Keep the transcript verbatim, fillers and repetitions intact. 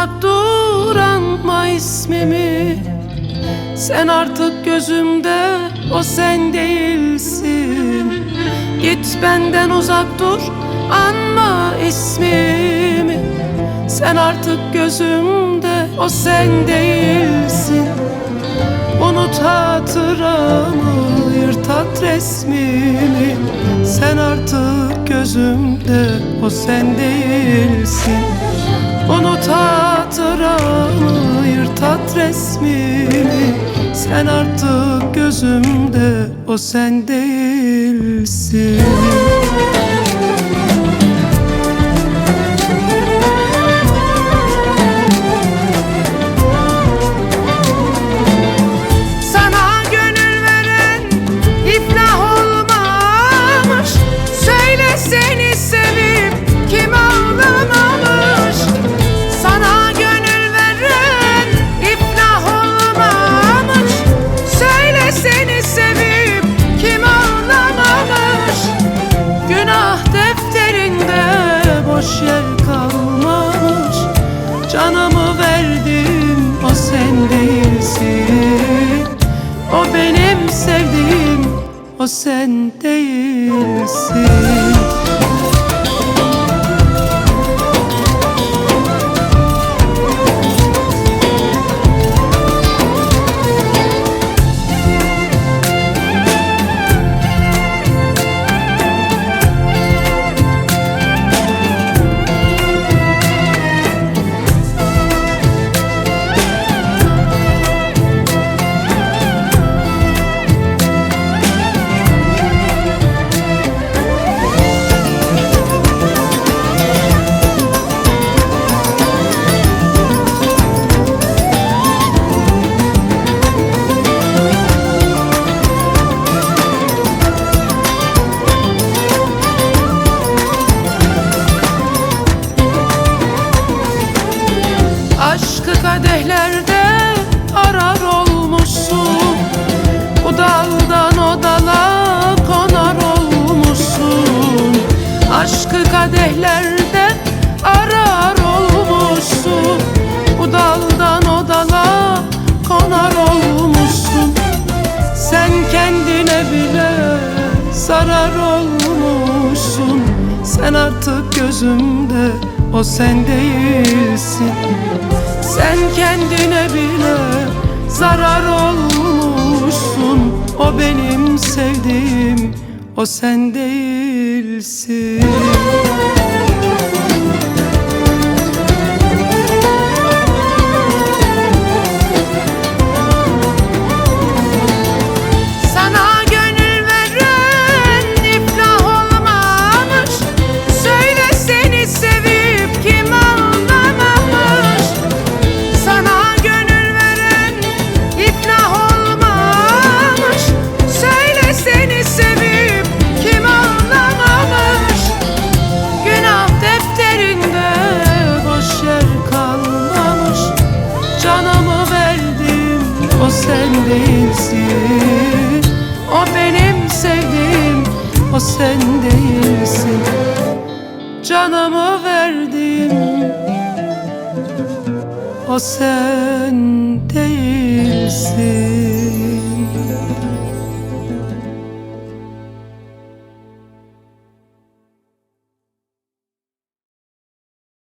uzak dur, anma ismimi. Sen artık gözümde, o sen değilsin. Git benden uzak dur, anma ismimi. Sen artık gözümde, o sen değilsin. Unut hatıramı, yırt at resmimi. Sen artık gözümde, o sen değilsin. Unut hatıramı, yırt at resmimi. Sen artık gözümde, o sen değilsin. Boş yer kalmamış, canımı verdim, o sen değilsin. O benim sevdiğim, o sen değilsin. Aşkı kadehlerde arar olmuşsun. Bu daldan o dala konar olmuşsun. Aşkı kadehlerde arar olmuşsun. Bu daldan o dala konar olmuşsun. Sen kendine bile zarar olmuşsun. Sen artık gözümde, o sen değilsin. Sen kendine bile zarar olmuşsun. O benim sevdiğim, o sen değilsin. O sen değilsin. O benim sevdiğim, o sen değilsin. Canımı verdim, o sen